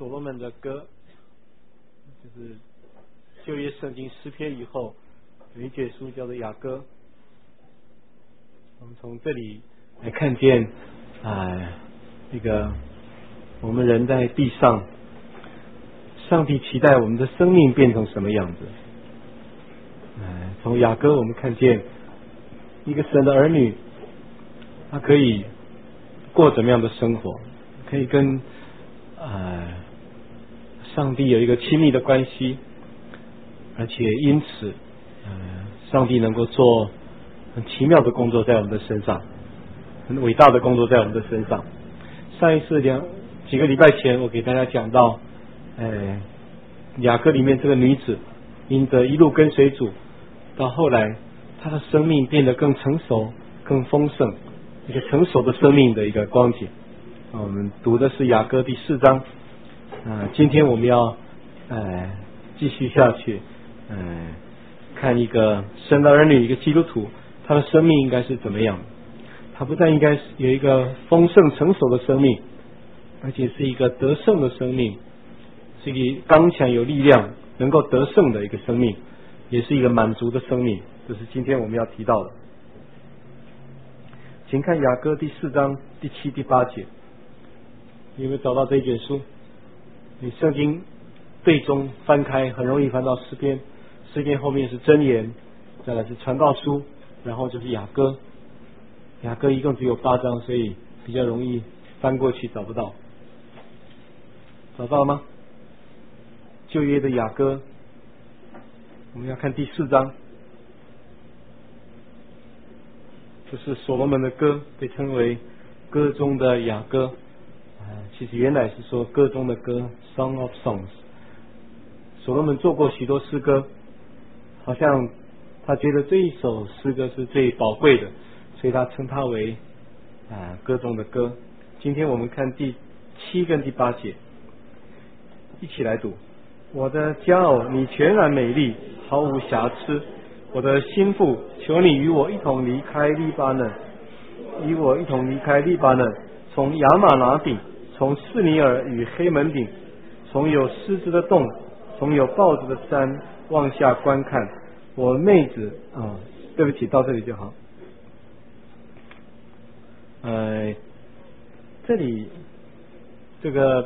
所罗门的歌，就是旧约圣经诗篇以后有一卷书叫做雅歌。我们从这里来看见这个我们人在地上，上帝期待我们的生命变成什么样子。从雅歌我们看见一个神的儿女，他可以过怎么样的生活，可以跟上帝有一个亲密的关系，而且因此上帝能够做很奇妙的工作在我们的身上，很伟大的工作在我们的身上。上一次几个礼拜前我给大家讲到雅歌里面这个女子因着一路跟随主，到后来她的生命变得更成熟更丰盛，一个成熟的生命的一个光景。我们读的是雅歌第4章。今天我们要继续下去看一个神的儿女，一个基督徒，他的生命应该是怎么样。他不但应该有一个丰盛成熟的生命，而且是一个得胜的生命，是一个刚强有力量能够得胜的一个生命，也是一个满足的生命。这是今天我们要提到的。请看雅歌第4章第7、第8节。你有没有找到这一卷书？你圣经对中翻开很容易翻到诗篇，诗篇后面是箴言，再来是传道书，然后就是雅歌。雅歌一共只有8章，所以比较容易翻过去找不到。找到了吗？旧约的雅歌，我们要看第4章，这是所罗门的歌，被称为歌中的雅歌。其实原来是说歌中的歌 Song of Songs。 所罗门做过许多诗歌，好像他觉得这一首诗歌是最宝贵的，所以他称它为歌中的歌。今天我们看第7跟第8节，一起来读。我的佳偶，你全然美丽，毫无瑕疵。我的心腹，求你与我一同离开利巴嫩，与我一同离开利巴嫩，从亚玛拿顶，从士尼尔与黑门顶，从有狮子的洞，从有豹子的山往下观看。我妹子对不起，到这里就好。这里这个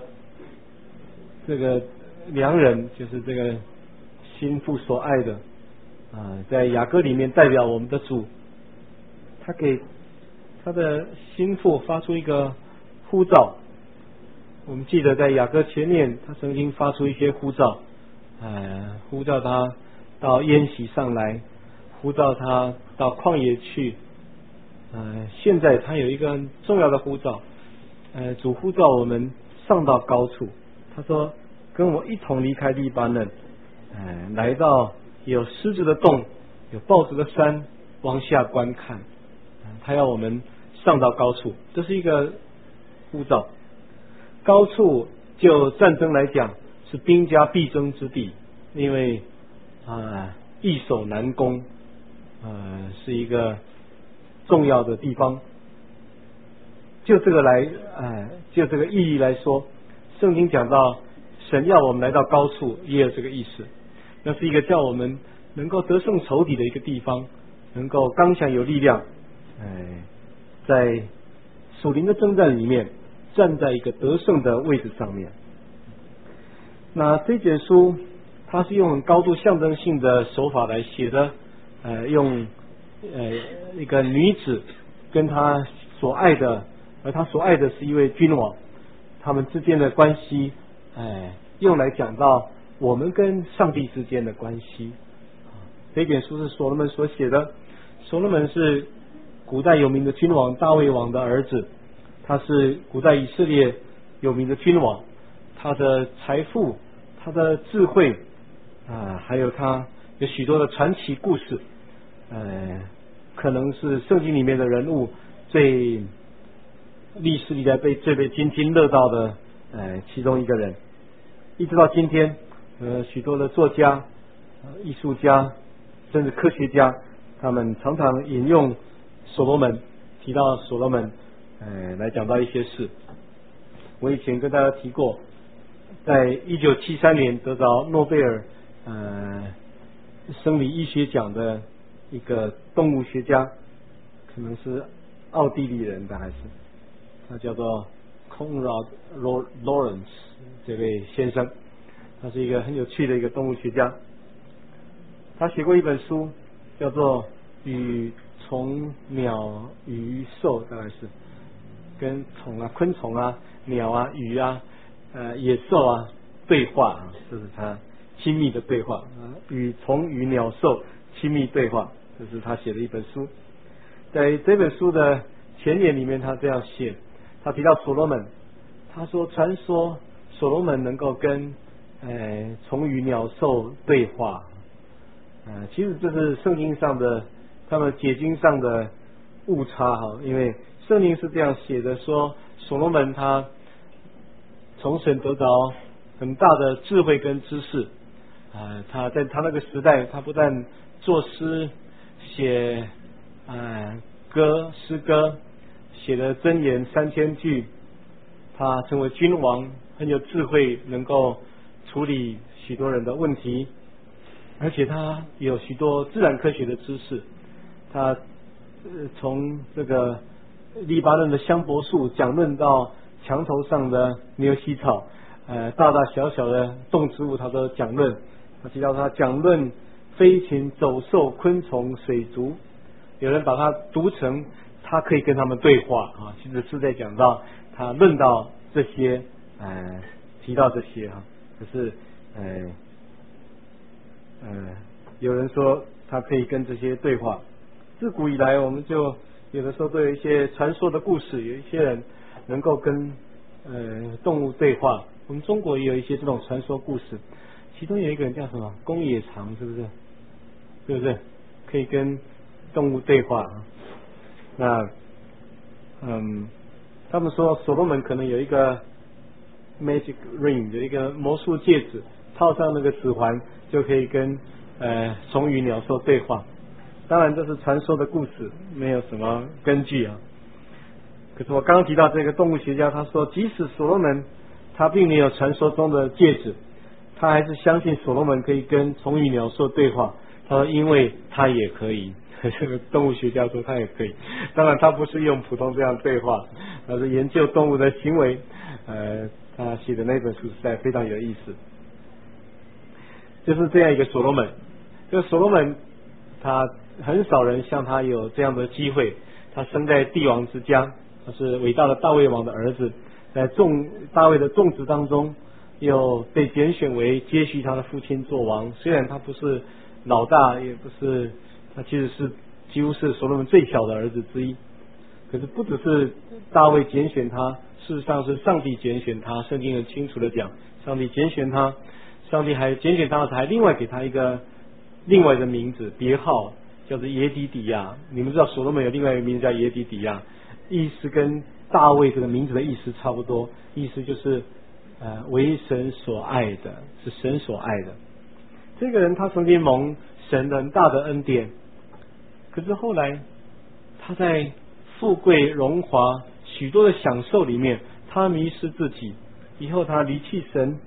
良人，就是这个心腹所爱的在雅歌里面代表我们的主，他给他的心腹发出一个呼召。我们记得在雅歌前面，他曾经发出一些呼召，呼召他到宴席上来，呼召他到旷野去。现在他有一个很重要的呼召，主呼召我们上到高处。他说跟我一同离开利巴嫩，来到有狮子的洞，有豹子的山，往下观看。他要我们上到高处，这是一个呼召。高处就战争来讲是兵家必争之地，因为易守难攻，是一个重要的地方。就这个意义来说，圣经讲到神要我们来到高处，也有这个意思。那是一个叫我们能够得胜仇敌的一个地方，能够刚强有力量，在属灵的征战里面站在一个得胜的位置上面。那这卷书它是用高度象征性的手法来写的，用一个女子跟她所爱的，而她所爱的是一位君王，他们之间的关系，用来讲到我们跟上帝之间的关系。这卷书是所罗门所写的。所罗门是古代有名的君王大卫王的儿子，他是古代以色列有名的君王，他的财富，他的智慧还有他有许多的传奇故事，可能是圣经里面的人物最历史历代最被津津乐道的其中一个人。一直到今天许多的作家、艺术家甚至科学家，他们常常引用所罗门，提到所罗门来讲到一些事。我以前跟大家提过， 在1973年得到诺贝尔生理医学奖的一个动物学家，可能是奥地利人的，还是他叫做 Konrad Lorenz 这位先生，他是一个很有趣的一个动物学家。他写过一本书叫做《与虫鸟鱼兽》，大概是跟虫啊、昆虫啊、鸟啊、鱼啊、野兽啊对话啊，这是他亲密的对话啊，与虫与鸟兽亲密对话，这是他写的一本书。在这本书的前言里面，他这样写，他提到所罗门，他说传说所罗门能够跟虫与鸟兽对话，其实这是圣经上的他们解经上的误差哈，因为圣经是这样写的，说所罗门他从神得着很大的智慧跟知识，他在他那个时代，他不但作诗写诗歌，写了箴言3000句，他成为君王，很有智慧，能够处理许多人的问题，而且他有许多自然科学的知识。他从这个黎巴嫩的香柏树讲论到墙头上的牛膝草，大大小小的动植物他都讲论。他提到他讲论飞禽走兽昆虫水族，有人把它读成他可以跟他们对话啊，其实是在讲到他论到这些提到这些哈，可是有人说他可以跟这些对话。自古以来，我们就有的时候都有一些传说的故事，有一些人能够跟动物对话。我们中国也有一些这种传说故事，其中有一个人叫什么公冶长，是不是？对不对？可以跟动物对话。那他们说所罗门可能有一个 magic ring， 有一个魔术戒指，套上那个指环就可以跟虫鱼鸟兽对话。当然这是传说的故事，没有什么根据啊。可是我刚刚提到这个动物学家，他说即使所罗门他并没有传说中的戒指，他还是相信所罗门可以跟虫鱼鸟兽对话。他说因为他也可以，这个动物学家说他也可以。当然他不是用普通这样对话，而是研究动物的行为。他写的那本书实在非常有意思。就是这样一个所罗门，这个所罗门他很少人像他有这样的机会。他生在帝王之家，他是伟大的大卫王的儿子，在大卫的众子当中又被拣选为接续他的父亲做王。虽然他不是老大，也不是，他其实是几乎是所罗门最小的儿子之一。可是不只是大卫拣选他，事实上是上帝拣选他。圣经很清楚的讲，上帝拣选他，上帝还拣选他，还另外给他一个另外的名字别号，叫做耶底底亚。你们知道所罗门有另外一个名字叫耶底底亚，意思跟大卫这个名字的意思差不多，意思就是为神所爱的，是神所爱的。这个人他曾经蒙神很大的恩典，可是后来他在富贵荣华许多的享受里面，他迷失自己，以后他离弃神。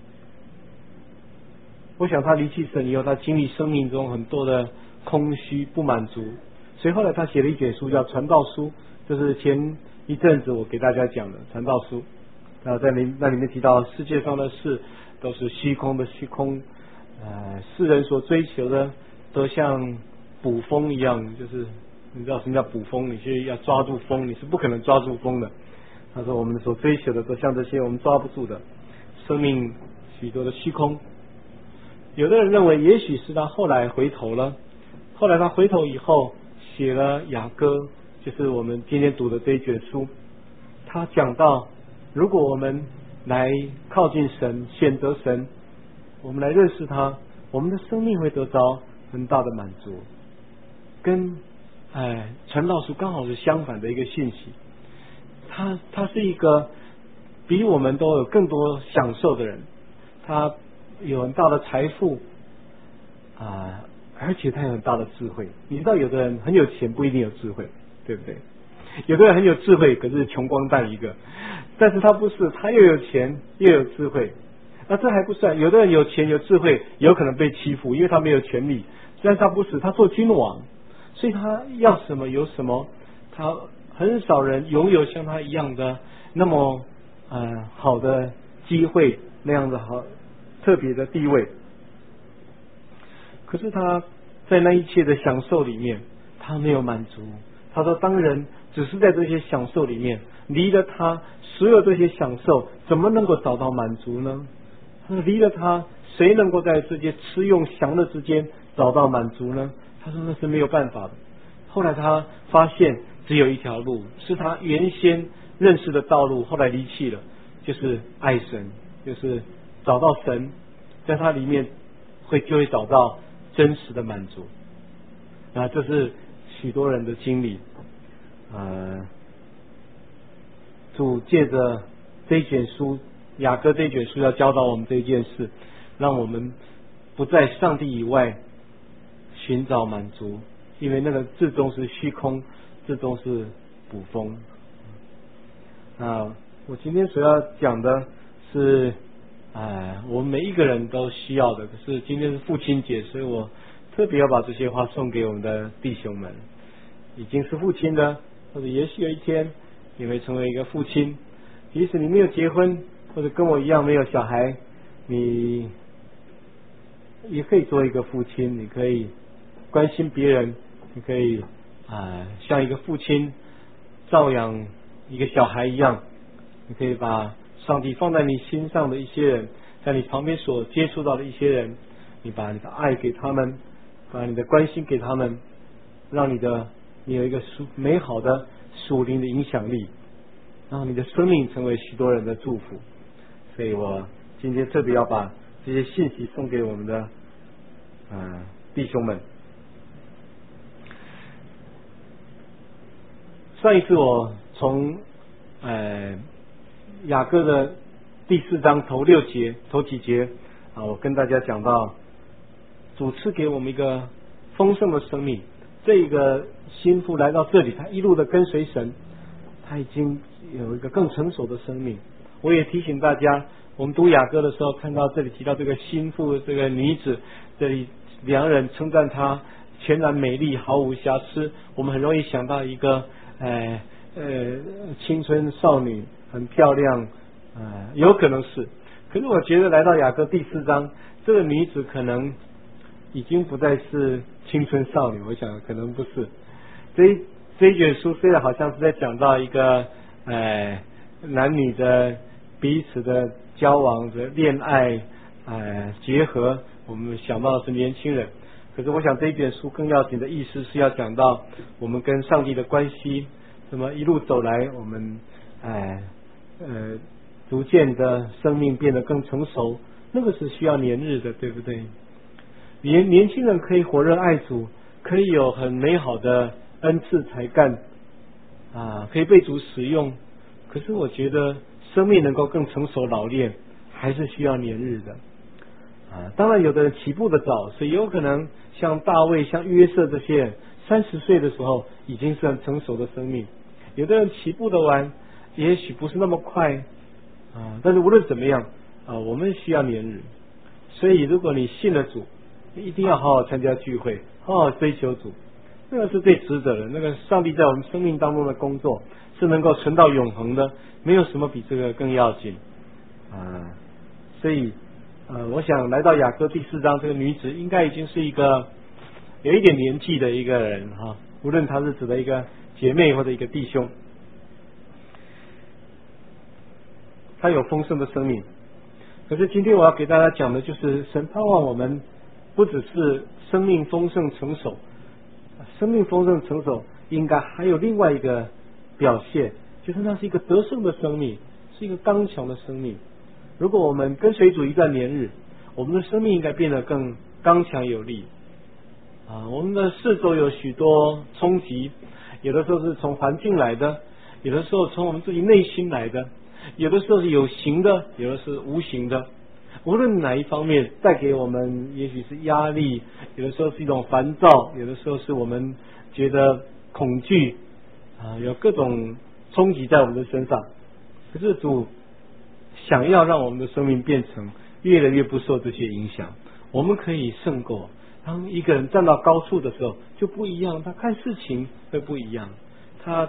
我想他离弃神以后，他经历生命中很多的空虚不满足，所以后来他写了一卷书叫传道书，就是前一阵子我给大家讲的传道书。在那里面提到世界上的事都是虚空的虚空，世人所追求的都像捕风一样，就是你知道什么叫捕风，你是要抓住风，你是不可能抓住风的。他说我们所追求的都像这些我们抓不住的生命，许多的虚空。有的人认为也许是他后来回头了，后来他回头以后写了雅歌，就是我们今天读的这一卷书。他讲到如果我们来靠近神，选择神，我们来认识他，我们的生命会得着很大的满足。跟传道书刚好是相反的一个讯息。他是一个比我们都有更多享受的人，他有很大的财富而且他有很大的智慧。你知道有的人很有钱不一定有智慧，对不对？有的人很有智慧，可是穷光蛋一个。但是他不是，他又有钱又有智慧。 那这还不算，有的人有钱有智慧，有可能被欺负，因为他没有权利。虽然他不是，他做君王，所以他要什么有什么，他很少人拥有像他一样的那么好的机会，那样的好特别的地位。可是他在那一切的享受里面，他没有满足。他说，当人只是在这些享受里面，离了他所有这些享受，怎么能够找到满足呢？他说，离了他，谁能够在这些吃用享乐之间找到满足呢？他说那是没有办法的。后来他发现只有一条路，是他原先认识的道路，后来离弃了，就是爱神，就是找到神，在他里面就会找到真实的满足。这是许多人的经历。主借着这一卷书，雅各这一卷书要教导我们这一件事，让我们不在上帝以外寻找满足，因为那个至终是虚空，至终是捕风。我今天所要讲的是我们每一个人都需要的，可是今天是父亲节，所以我特别要把这些话送给我们的弟兄们。已经是父亲的，或者也许有一天你会成为一个父亲，即使你没有结婚，或者跟我一样没有小孩，你也可以做一个父亲，你可以关心别人，你可以像一个父亲照养一个小孩一样，你可以把上帝放在你心上的一些人，在你旁边所接触到的一些人，你把你的爱给他们，把你的关心给他们，让你有一个美好的属灵的影响力，让你的生命成为许多人的祝福。所以我今天特别要把这些信息送给我们的弟兄们。上一次我从雅各的第4章头几节我跟大家讲到，主赐给我们一个丰盛的生命。这个心腹来到这里，他一路的跟随神，他已经有一个更成熟的生命。我也提醒大家，我们读雅歌的时候看到这里提到这个心腹，这个女子，这里两人称赞她全然美丽，毫无瑕疵，我们很容易想到一个青春少女，很漂亮，有可能是。可是我觉得来到雅歌第4章，这个女子可能已经不再是青春少女，我想可能不是。这一卷书虽然好像是在讲到一个男女的彼此的交往的恋爱结合，我们想到的是年轻人，可是我想这一卷书更要紧的意思是要讲到我们跟上帝的关系，那么一路走来我们逐渐的生命变得更成熟，那个是需要年日的，对不对？年轻人可以火热爱主，可以有很美好的恩赐才干可以被主使用，可是我觉得生命能够更成熟老练还是需要年日的当然有的人起步的早，所以有可能像大卫像约瑟这些人30岁的时候已经是很成熟的生命，有的人起步的晚也许不是那么快但是无论怎么样我们需要年日。所以如果你信了主，一定要好好参加聚会，好好追求主，那个是最值得的。那个上帝在我们生命当中的工作是能够存到永恒的，没有什么比这个更要紧所以我想来到雅歌第4章，这个女子应该已经是一个有一点年纪的一个人无论她是指的一个姐妹或者一个弟兄，她有丰盛的生命。可是今天我要给大家讲的就是神盼望我们不只是生命丰盛成熟，生命丰盛成熟应该还有另外一个表现，就是那是一个得胜的生命，是一个刚强的生命。如果我们跟随主一段年日，我们的生命应该变得更刚强有力我们的四周有许多冲击，有的时候是从环境来的，有的时候从我们自己内心来的，有的时候是有形的，有的是无形的。无论哪一方面带给我们也许是压力，有的时候是一种烦躁，有的时候是我们觉得恐惧有各种冲击在我们的身上。可是主想要让我们的生命变成越来越不受这些影响。我们可以胜过。当一个人站到高处的时候就不一样，他看事情会不一样。他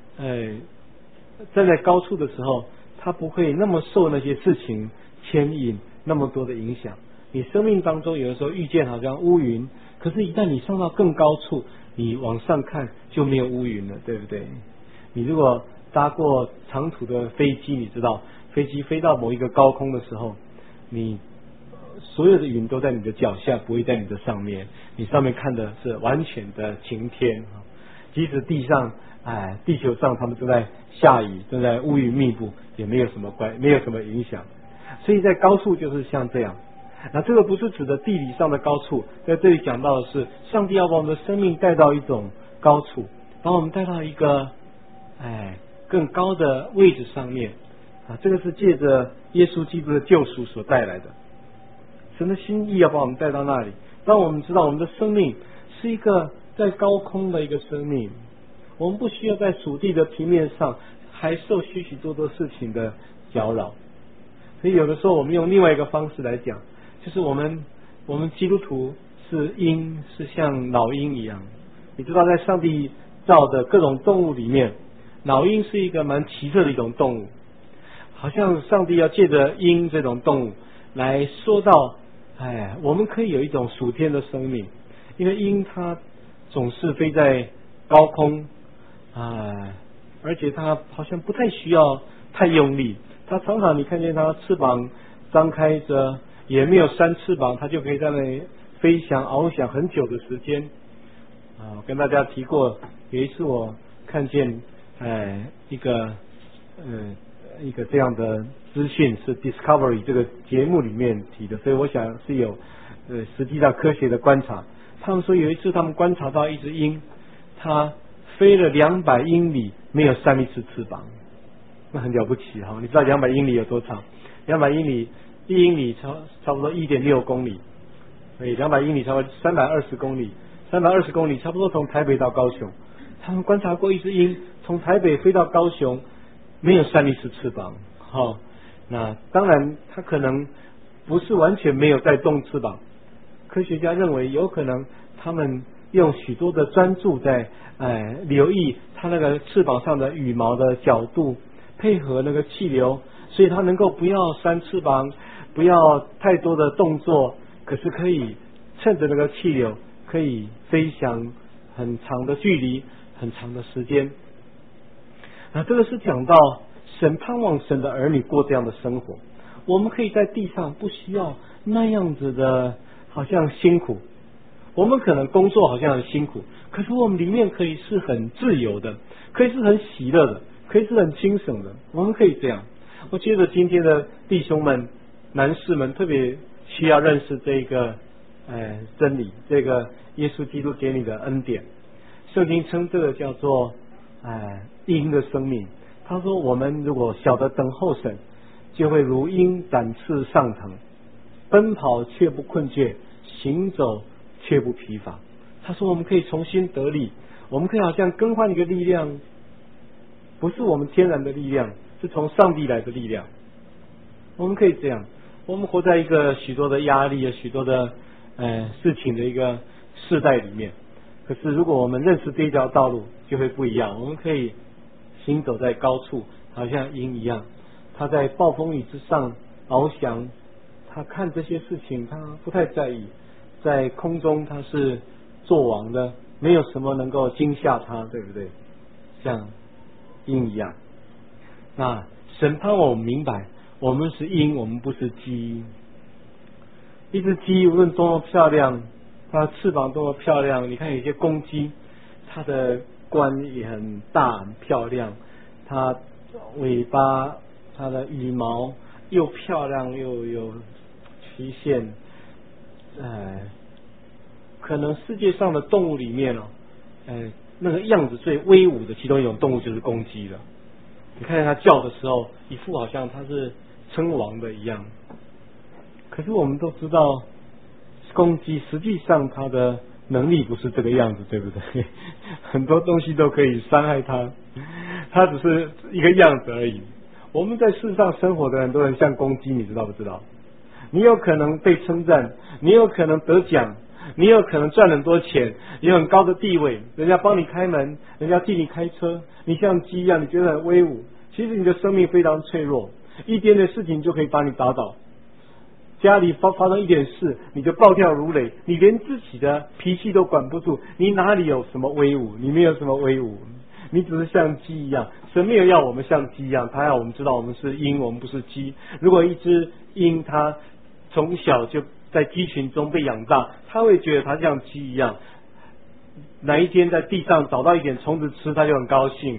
站在高处的时候，他不会那么受那些事情牵引，那么多的影响。你生命当中有的时候遇见好像乌云，可是一旦你上到更高处，你往上看就没有乌云了，对不对？你如果搭过长途的飞机，你知道飞机飞到某一个高空的时候，你所有的云都在你的脚下，不会在你的上面，你上面看的是完全的晴天。即使地球上他们正在下雨，正在乌云密布，也没有什么影响。所以在高处就是像这样。那这个不是指的地理上的高处，在这里讲到的是上帝要把我们的生命带到一种高处，把我们带到一个更高的位置上面这个是借着耶稣基督的救赎所带来的。神的心意要把我们带到那里，让我们知道我们的生命是一个在高空的一个生命，我们不需要在属地的平面上还受许许多多事情的搅扰。所以有的时候我们用另外一个方式来讲，就是我们基督徒是鹰，是像老鹰一样。你知道在上帝造的各种动物里面，老鹰是一个蛮奇特的一种动物，好像上帝要借着鹰这种动物来说到我们可以有一种属天的生命。因为鹰它总是飞在高空而且它好像不太需要太用力，它常常你看见它翅膀张开着，也没有扇翅膀，它就可以在那里飞翔翱翔很久的时间我跟大家提过，有一次我看见一个这样的资讯，是 Discovery 这个节目里面提的，所以我想是有实际上科学的观察。他们说有一次他们观察到一只鹰，它飞了200英里没有扇一次翅膀，那很了不起你知道200英里有多长？200英里1英里差不多 1.6 公里，所以200英里差不多320公里，320公里差不多从台北到高雄。他们观察过一只鹰从台北飞到高雄没有扇一次翅膀那当然它可能不是完全没有在动翅膀，科学家认为有可能他们用许多的专注在留意它那个翅膀上的羽毛的角度，配合那个气流，所以它能够不要扇翅膀，不要太多的动作，可是可以趁着那个气流可以飞翔很长的距离，很长的时间。那这个是讲到神盼望神的儿女过这样的生活，我们可以在地上不需要那样子的好像辛苦，我们可能工作好像很辛苦，可是我们里面可以是很自由的，可以是很喜乐的，可以是很轻省的，我们可以这样。我觉得今天的弟兄们男士们特别需要认识这个真理，这个耶稣基督给你的恩典。圣经称这个叫做鹰的生命。他说我们如果晓得等候神，就会如鹰展翅上腾，奔跑却不困倦，行走却不疲乏。他说我们可以重新得力，我们可以好像更换一个力量，不是我们天然的力量，是从上帝来的力量。我们可以这样。我们活在一个许多的压力许多的事情的一个世代里面，可是如果我们认识这一条道路就会不一样。我们可以行走在高处，好像鹰一样，他在暴风雨之上翱翔，他看这些事情他不太在意，在空中他是作王的，没有什么能够惊吓他，对不对？像鹰一样。那神盼望我们明白，我们是鹰，我们不是鸡。一只鸡无论多么漂亮，它的翅膀多么漂亮，你看有些公鸡它的冠也很大很漂亮，它尾巴它的羽毛又漂亮又有曲线，可能世界上的动物里面那个样子最威武的其中一种动物就是公鸡了。你看见它叫的时候，一副好像它是称王的一样。可是我们都知道，公鸡实际上它的能力不是这个样子，对不对？很多东西都可以伤害它，它只是一个样子而已。 我们在世上生活的人都很像公鸡，你知道不知道？你有可能被称赞，你有可能得奖，你有可能赚很多钱，有很高的地位，人家帮你开门，人家替你开车，你像鸡一样，你觉得很威武。其实你的生命非常脆弱，一点点事情就可以把你打倒。家里发生一点事，你就暴跳如雷，你连自己的脾气都管不住，你哪里有什么威武？你没有什么威武，你只是像鸡一样。神没有要我们像鸡一样，他要我们知道我们是鹰，我们不是鸡。如果一只鹰它从小就在鸡群中被养大，他会觉得他像鸡一样，哪一天在地上找到一点虫子吃，他就很高兴。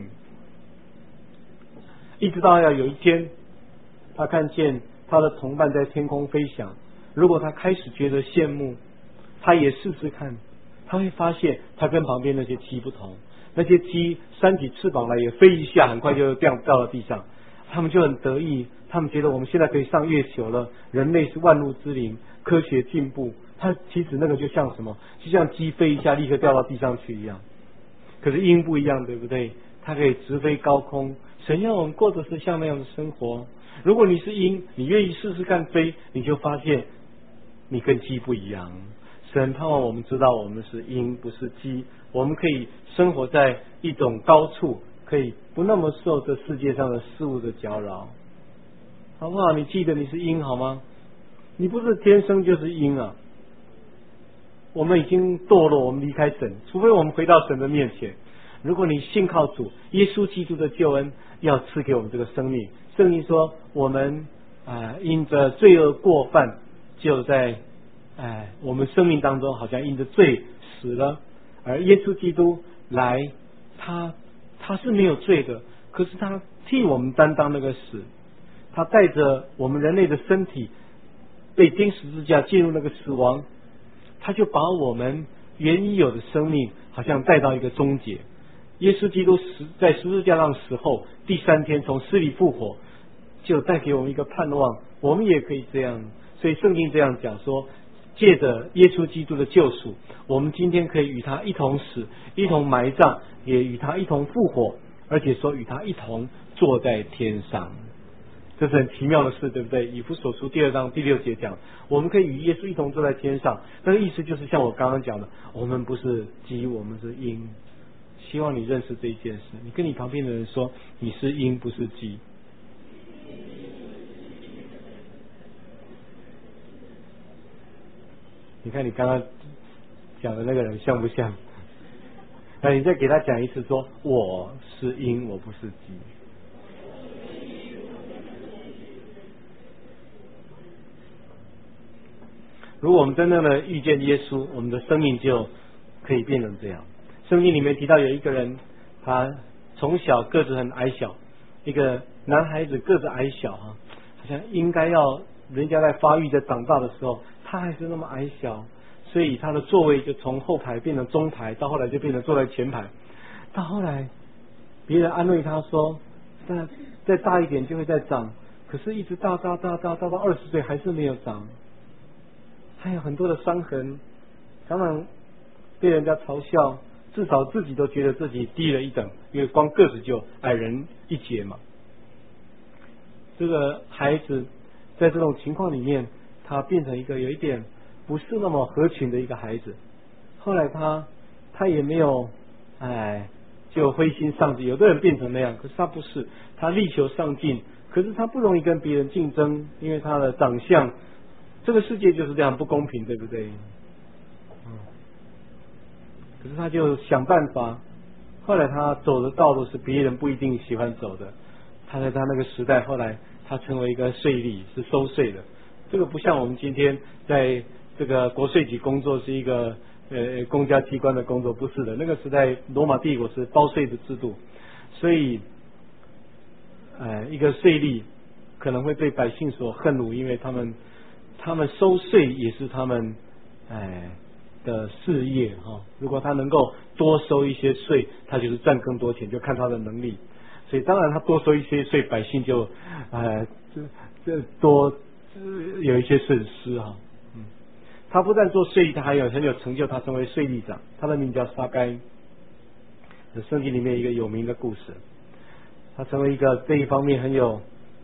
一直到有一天，他看见他的同伴在天空飞翔，如果他开始觉得羡慕，他也试试看，他会发现他跟旁边那些鸡不同。那些鸡扇起翅膀来也飞一下，很快就掉到地上，他们就很得意，他们觉得我们现在可以上月球了，人类是万物之灵，科学进步。其实那个就像什么，就像鸡飞一下立刻掉到地上去一样。可是鹰不一样，对不对？它可以直飞高空。神要我们过的是像那样的生活。如果你是鹰，你愿意试试看飞，你就发现你跟鸡不一样。神盼望我们知道我们是鹰，不是鸡，我们可以生活在一种高处，可以不那么受这世界上的事物的搅扰，好不好？你记得你是鹰好吗？你不是天生就是鹰啊。我们已经堕落，我们离开神，除非我们回到神的面前。如果你信靠主耶稣基督的救恩，要赐给我们这个生命。圣经说我们因着罪恶过犯，就在我们生命当中好像因着罪死了，而耶稣基督来，他是没有罪的，可是他替我们担当那个死，他带着我们人类的身体被钉十字架进入那个死亡，他就把我们原已有的生命好像带到一个终结。耶稣基督在十字架上死后，第三天从死里复活，就带给我们一个盼望，我们也可以这样。所以圣经这样讲说，借着耶稣基督的救赎，我们今天可以与他一同死，一同埋葬，也与他一同复活，而且说与他一同坐在天上。这是很奇妙的事，对不对？以弗所书2章第6节讲，我们可以与耶稣一同坐在天上。那个意思就是像我刚刚讲的，我们不是鸡，我们是鹰。希望你认识这一件事，你跟你旁边的人说，你是鹰不是鸡。你看你刚刚讲的那个人像不像？那你再给他讲一次，说我是鹰，我不是鸡。如果我们真正的遇见耶稣，我们的生命就可以变成这样。圣经里面提到有一个人，他从小个子很矮小，一个男孩子个子矮小好像应该要人家在发育在长大的时候，他还是那么矮小，所以他的座位就从后排变成中排，到后来就变成坐在前排。到后来别人安慰他说，再大一点就会再长，可是一直到20岁还是没有长，还有很多的伤痕，常常被人家嘲笑，至少自己都觉得自己低了一等，因为光个子就矮人一截嘛。这个孩子在这种情况里面，他变成一个有一点不是那么合群的一个孩子。后来他也没有就灰心丧志。有的人变成那样，可是他不是，他力求上进，可是他不容易跟别人竞争，因为他的长相，这个世界就是这样不公平，对不对？可是他就想办法，后来他走的道路是别人不一定喜欢走的。他在他那个时代，后来他成为一个税吏，是收税的。这个不像我们今天在这个国税局工作是一个公家机关的工作，不是的。那个时代罗马帝国是包税的制度，所以一个税吏可能会被百姓所恨恶，因为他们收税也是他们的事业哈。如果他能够多收一些税，他就是赚更多钱，就看他的能力。所以当然他多收一些税，百姓就多有一些损失哈。他不但做税吏，他还很有成就，他成为税吏长，他的名叫撒该。圣经里面一个有名的故事，他成为一个这一方面很有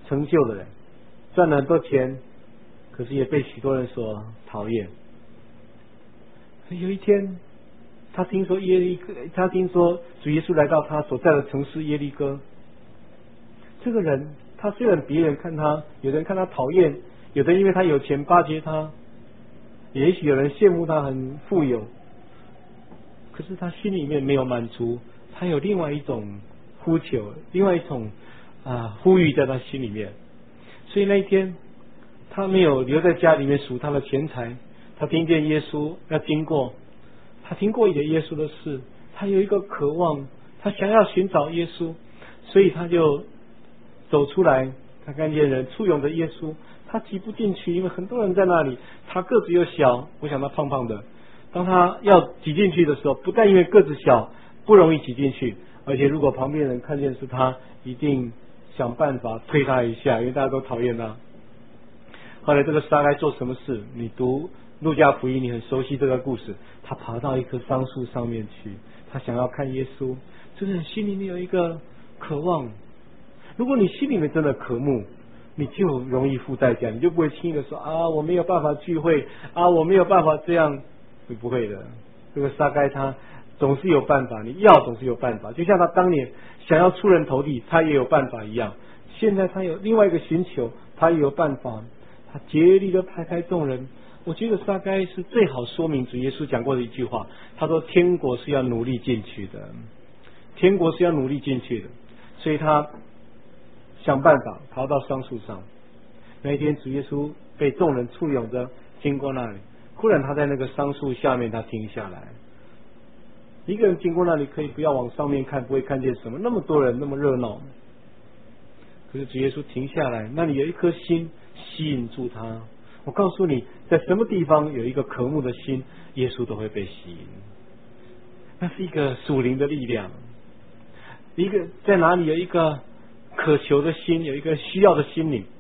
成就的人，赚了很多钱，可是也被许多人所讨厌。有一天，他听说主耶稣来到他所在的城市耶利哥。这个人，他虽然别人看他，有人看他讨厌，有的因为他有钱巴结他，也许有人羡慕他很富有，可是他心里面没有满足，他有另外一种呼求，另外一种呼吁在他心里面。所以那一天，他没有留在家里面数他的钱财。他听见耶稣要经过，他听过一点耶稣的事，他有一个渴望，他想要寻找耶稣，所以他就走出来。他看见人簇拥着耶稣，他挤不进去，因为很多人在那里，他个子又小，我想他胖胖的。当他要挤进去的时候，不但因为个子小不容易挤进去，而且如果旁边人看见是他，一定想办法推他一下，因为大家都讨厌他。后来这个撒该做什么事？你读路加福音，你很熟悉这个故事。他爬到一棵桑树上面去，他想要看耶稣。这个人心里面有一个渴望。如果你心里面真的渴慕，你就容易付代价，你就不会轻易的说我没有办法聚会我没有办法这样，你不会的。这个撒该他总是有办法，你要总是有办法，就像他当年想要出人头地，他也有办法一样。现在他有另外一个寻求，他也有办法，他竭力的排开众人。我觉得撒该是最好说明主耶稣讲过的一句话，他说天国是要努力进去的，天国是要努力进去的。所以他想办法逃到桑树上。那一天主耶稣被众人簇拥着经过那里，忽然他在那个桑树下面，他停下来。一个人经过那里可以不要往上面看，不会看见什么，那么多人那么热闹，可是主耶稣停下来，那里有一颗心吸引住他。我告诉你，在什么地方有一个渴慕的心，耶稣都会被吸引。那是一个属灵的力量。一个在哪里有一个渴求的心，有一个需要的心灵，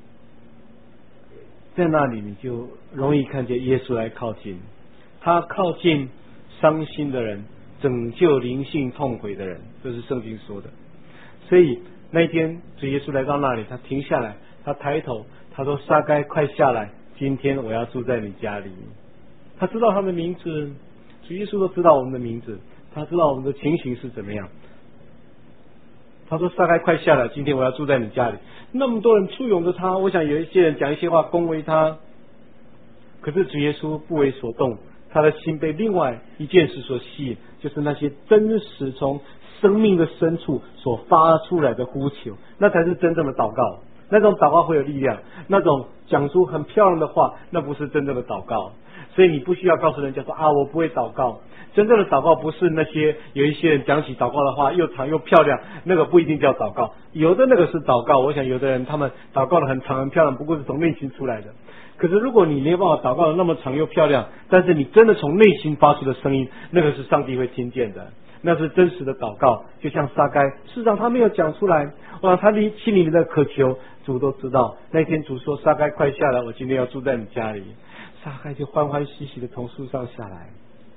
在那里你就容易看见耶稣来靠近。他靠近伤心的人，拯救灵性痛悔的人，这是圣经说的。所以那一天主耶稣来到那里，他停下来，他抬头，他说撒该快下来，今天我要住在你家里。他知道他们的名字，主耶稣都知道我们的名字，他知道我们的情形是怎么样。他说撒该快下来，今天我要住在你家里。那么多人簇拥着他，我想有一些人讲一些话恭维他，可是主耶稣不为所动，他的心被另外一件事所吸引，就是那些真实从生命的深处所发出来的呼求，那才是真正的祷告。那种祷告会有力量，那种讲出很漂亮的话，那不是真正的祷告。所以你不需要告诉人家说我不会祷告。真正的祷告不是那些有一些人讲起祷告的话又长又漂亮，那个不一定叫祷告。有的那个是祷告，我想有的人他们祷告的很长很漂亮，不过是从内心出来的。可是如果你没有办法祷告的那么长又漂亮，但是你真的从内心发出的声音，那个是上帝会听见的，那是真实的祷告。就像撒该，事实上他没有讲出来，他心里面的渴求主都知道。那天主说撒该快下来，我今天要住在你家里。撒该就欢欢喜喜的从树上下来，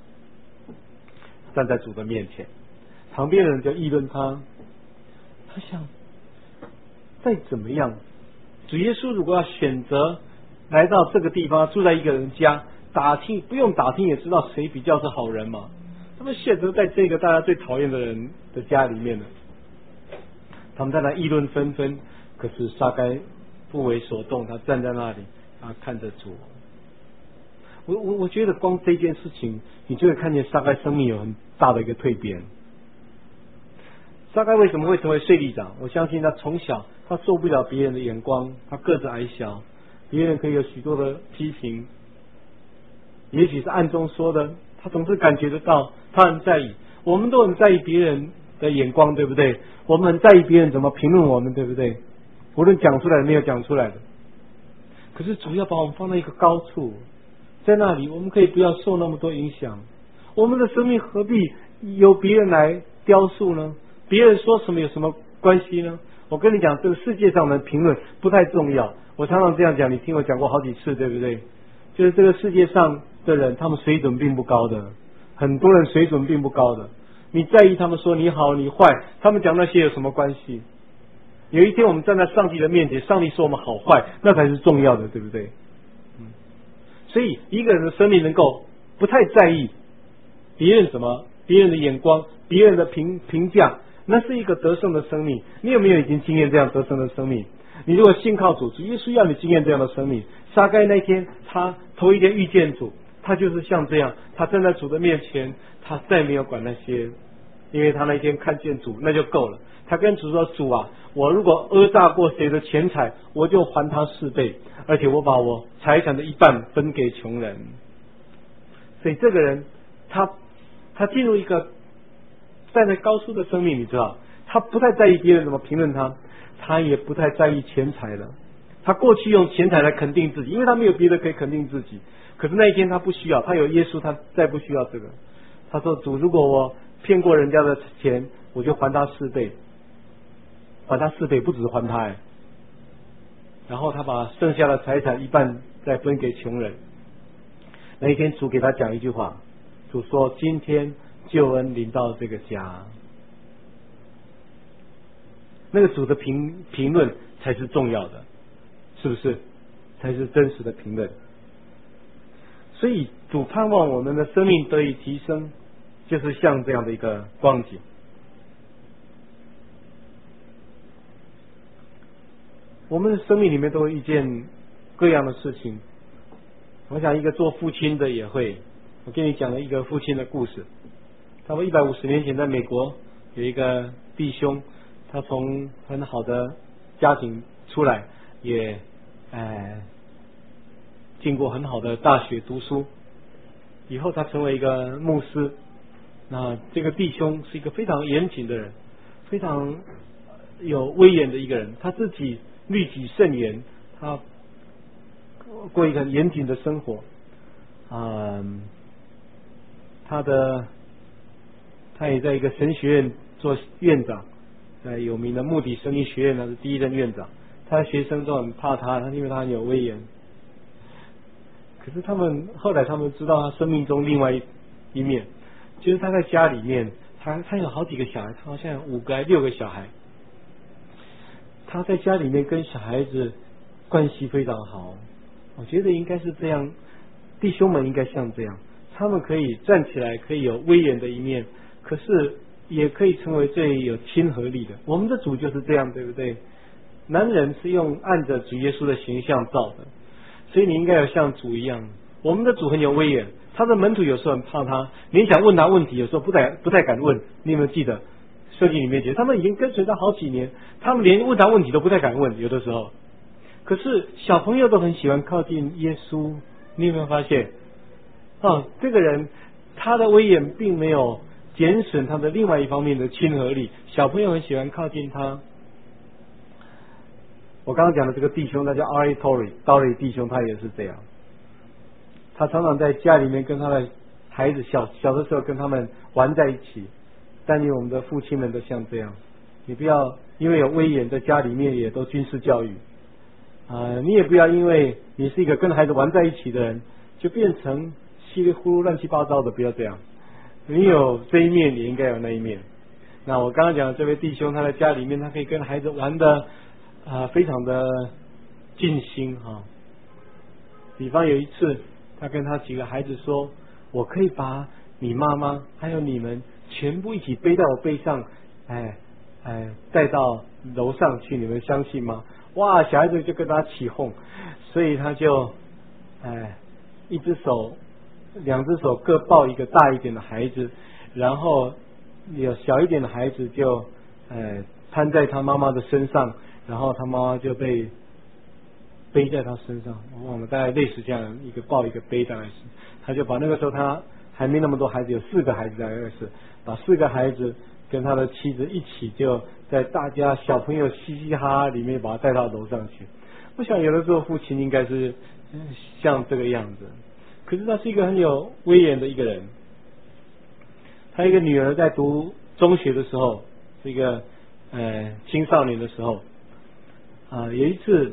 站在主的面前。旁边的人就议论他，他想再怎么样，主耶稣如果要选择来到这个地方，住在一个人家，不用打听也知道谁比较是好人嘛。他们选择在这个大家最讨厌的人的家里面呢，他们在那议论纷纷。可是撒该不为所动，他站在那里，他看着主。我觉得光这件事情，你就会看见撒该生命有很大的一个蜕变。撒该为什么会成为税吏长？我相信他从小他受不了别人的眼光，他个子矮小，别人可以有许多的批评，也许是暗中说的，他总是感觉得到，他很在意。我们都很在意别人的眼光，对不对？我们很在意别人怎么评论我们，对不对？无论讲出来没有讲出来的。可是主要把我们放在一个高处，在那里我们可以不要受那么多影响。我们的生命何必由别人来雕塑呢？别人说什么有什么关系呢？我跟你讲，这个世界上的评论不太重要。我常常这样讲，你听我讲过好几次，对不对？就是这个世界上的人，他们水准并不高的，很多人水准并不高的。你在意他们说你好你坏，他们讲那些有什么关系？ 有一天我们站在上帝的面前，上帝说我们好坏，那才是重要的，对不对？所以一个人的生命能够不太在意别人的眼光，别人的评价，那是一个得胜的生命。你有没有已经经验这样得胜的生命？你如果信靠主，主耶稣要你经验这样的生命。撒该那天他头一天遇见主，他就是像这样，他站在主的面前，他再没有管那些，因为他那天看见主，那就够了。他跟主说，主啊，我如果讹诈过谁的钱财，我就还他4倍，而且我把我财产的一半分给穷人。所以这个人他进入一个站在高处的生命，你知道，他不太在意别人怎么评论他，他也不太在意钱财了。他过去用钱财来肯定自己，因为他没有别的可以肯定自己。可是那一天他不需要，他有耶稣，他再不需要这个。他说，主，如果我骗过人家的钱，我就还他4倍，还他4倍，不只是还他然后他把剩下的财产一半再分给穷人。那一天主给他讲一句话，主说，今天救恩临到这个家。那个主的评论才是重要的，是不是？才是真实的评论。所以主盼望我们的生命得以提升，就是像这样的一个光景。我们的生命里面都会遇见各样的事情，我想一个做父亲的也会。我给你讲了一个父亲的故事。差不多150年前，在美国有一个弟兄，他从很好的家庭出来，也经过很好的大学读书，以后他成为一个牧师。那这个弟兄是一个非常严谨的人，非常有威严的一个人，他自己律己慎言，他过一个很严谨的生活。他也在一个神学院做院长，在有名的穆迪生意学院，他是第一任院长。他的学生都很怕他，因为他很有威严。可是后来他们知道他生命中另外一面，就是他在家里面，他有好几个小孩，他好像有5个还6个小孩。他在家里面跟小孩子关系非常好，我觉得应该是这样，弟兄们应该像这样，他们可以站起来，可以有威严的一面，可是也可以成为最有亲和力的。我们的主就是这样，对不对？男人是按着主耶稣的形象造的，所以你应该要像主一样。我们的主很有威严，他的门徒有时候很怕他，你想问他问题，有时候不太敢问。你有没有记得圣经里面他们已经跟随他好几年，他们连问他问题都不太敢问，有的时候。可是小朋友都很喜欢靠近耶稣，你有没有发现？这个人他的威严并没有减损他的另外一方面的亲和力，小朋友很喜欢靠近他。我刚刚讲的这个弟兄，他叫 R.A. Torrey 弟兄，他也是这样。他常常在家里面跟他的孩子小的时候跟他们玩在一起。但愿我们的父亲们都像这样，你不要因为有威严在家里面也都军事教育你也不要因为你是一个跟孩子玩在一起的人，就变成稀里糊涂乱七八糟的，不要这样。你有这一面，你应该有那一面。那我刚刚讲的这位弟兄，他在家里面，他可以跟孩子玩的非常的尽心比方有一次，他跟他几个孩子说，我可以把你妈妈还有你们全部一起背到我背上，带到楼上去，你们相信吗？哇，小孩子就跟他起哄，所以他就2只手各抱一个大一点的孩子，然后有小一点的孩子就瘫在他妈妈的身上，然后他妈妈就被背在他身上。我忘了，大概类似这样一个抱一个背，大概是他就把那个时候他还没那么多孩子，有4个孩子，大概是把4个孩子跟他的妻子一起，就在大家小朋友嘻嘻哈哈里面把他带到楼上去。我想有的时候父亲应该是像这个样子，可是他是一个很有威严的一个人。他一个女儿在读中学的时候，是一个青少年的时候有一次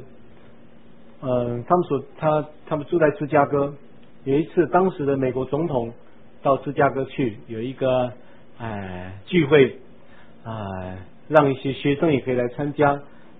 他们住在芝加哥，有一次当时的美国总统到芝加哥去，有一个聚会让一些学生也可以来参加。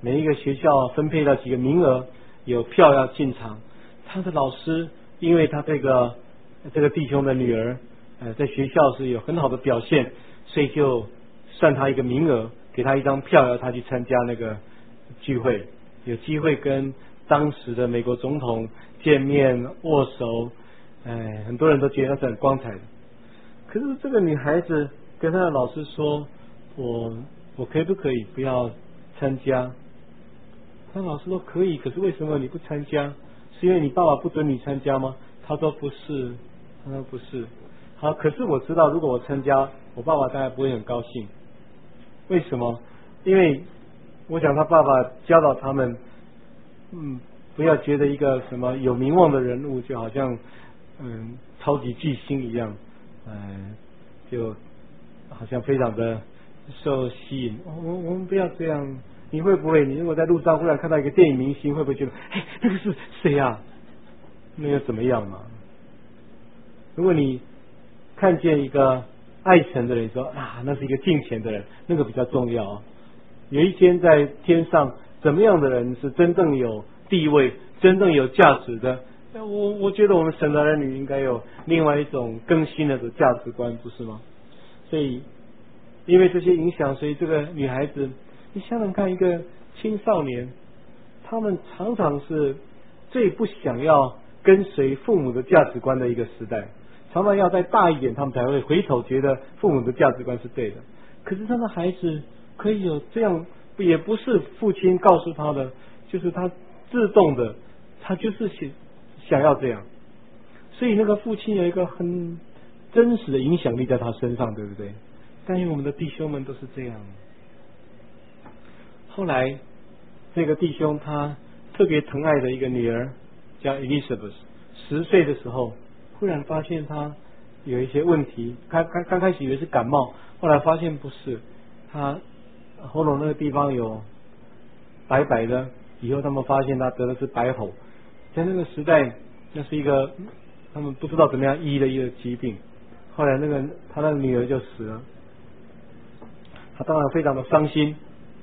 每一个学校分配到几个名额，有票要进场。他的老师因为他这个弟兄的女儿在学校是有很好的表现，所以就算他一个名额，给他一张票，要他去参加那个聚会，有机会跟当时的美国总统见面握手，很多人都觉得是很光彩的。可是这个女孩子跟她的老师说，我可不可以不要参加？她老师说可以，可是为什么你不参加？是因为你爸爸不准你参加吗？他说不是，他说不是。好，可是我知道如果我参加，我爸爸当然不会很高兴。为什么？因为我想他爸爸教导他们，不要觉得一个什么有名望的人物就好像超级巨星一样，就好像非常的受吸引。我们不要这样。你会不会？你如果在路上忽然看到一个电影明星，会不会觉得，那个是谁啊？那又怎么样嘛？如果你看见一个爱神的人，说那是一个敬虔的人，那个比较重要。有一天在天上，怎么样的人是真正有地位、真正有价值的？我觉得我们神的儿女应该有另外一种更新的价值观，不是吗？所以因为这些影响，所以这个女孩子，你想想看，一个青少年，他们常常是最不想要跟随父母的价值观的一个时代，常常要再大一点，他们才会回头觉得父母的价值观是对的。可是他的孩子可以有这样，也不是父亲告诉他的，就是他自动的，他就是想要这样。所以那个父亲有一个很真实的影响力在他身上，对不对？但愿我们的弟兄们都是这样。后来这个弟兄他特别疼爱的一个女儿叫 Elizabeth， 10岁的时候忽然发现他有一些问题，刚开始以为是感冒，后来发现不是，他喉咙那个地方有白白的，以后他们发现他得的是白喉，在那个时代那是一个他们不知道怎么样医的一个疾病。后来他那个女儿就死了，他当然非常的伤心。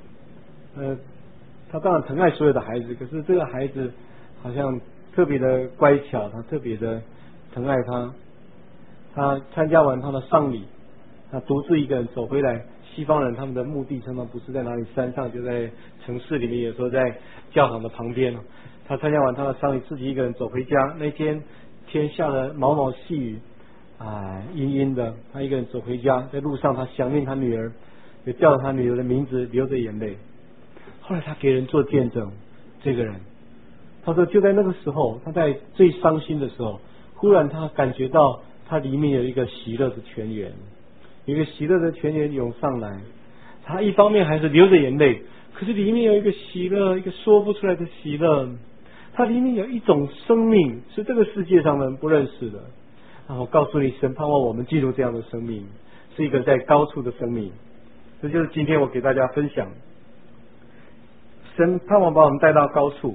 他当然疼爱所有的孩子，可是这个孩子好像特别的乖巧，他特别的疼爱他。他参加完他的丧礼，他独自一个人走回来。西方人他们的墓地常常不是在哪里山上，就在城市里面，有时候在教堂的旁边。他参加完他的丧礼，自己一个人走回家。那天天下了毛毛细雨，阴阴的，他一个人走回家，在路上他想念他女儿，也叫他女儿的名字，流着眼泪。后来他给人做见证，这个人他说就在那个时候，他在最伤心的时候，忽然他感觉到他里面有一个喜乐的泉源，有一个喜乐的泉源涌上来。他一方面还是流着眼泪，可是里面有一个喜乐，一个说不出来的喜乐。它里面有一种生命是这个世界上人不认识的。我告诉你，神盼望我们进入这样的生命，是一个在高处的生命。这就是今天我给大家分享，神盼望把我们带到高处。